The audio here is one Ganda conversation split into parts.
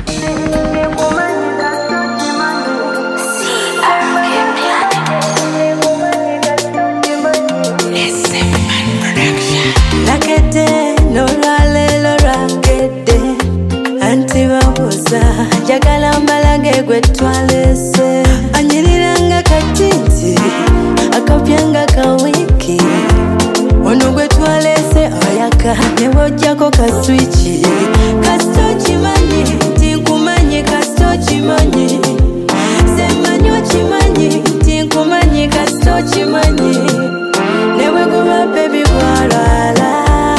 Jagala mbalange gwe twalese anyiriranga katiti akapyanga kawiki ono gwe twalese oyaka nebojjako kaswichi kasito kimanyi tinkumanyi kasito kimanyi semanyi okimanyi tinkumanyi kasito kimanyi nebwe guba bebi gwalwala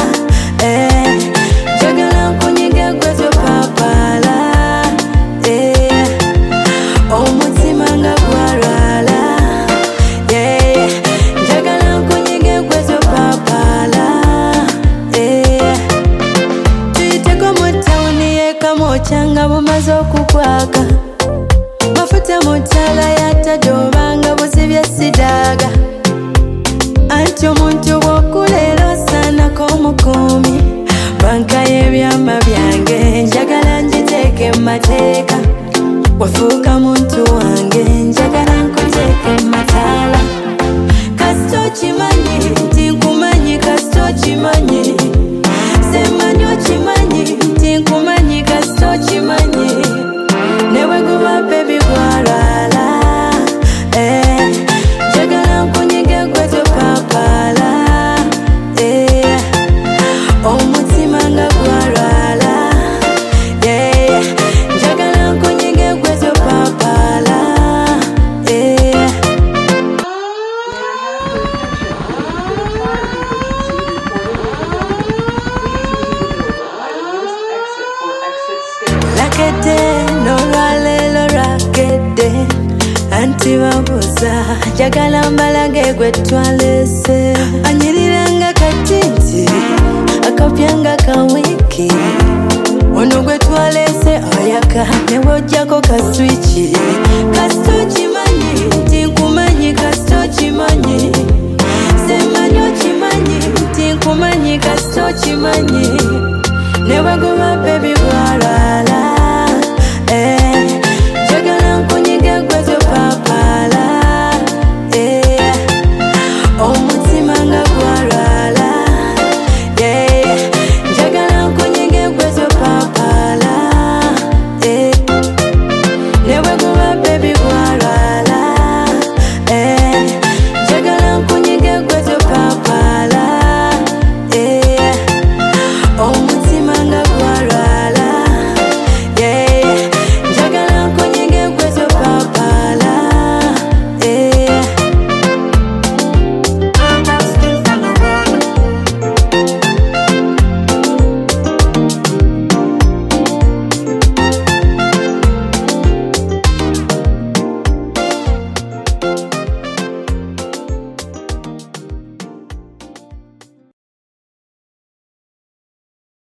jagala nkunyige gwe zopapala changa bumaze okukwaka mafuta mutala yatajobanga buzibya sidaga anti omuntu bwokulera osaanako omukuumi banka y'ebyama byange njagala njiteeke mumateeka wafuuka muntu wange njagala nkuteeke mumataala kasito kimanyi tinkumanyi kasito kimanyi semanyi okimanyi tinkumanyi kasito kimanyi newe guba bebi gwalwala njagala nkunyige gwe topapala omutima nga gwalwala njagala nkunyige gwe topapala lakete nolwalelo lwakede anti babuza jagala mbalange gwe twalese anyiriranga katiti akapyanga kawiki ono gwe twalese oyaka nebojjako kaswichi kasito kimanyi tinkumanyi kasito kimanyi semanyi okimanyi tinkumanyi kasito kimanyi nebwe guba bebi gwalwala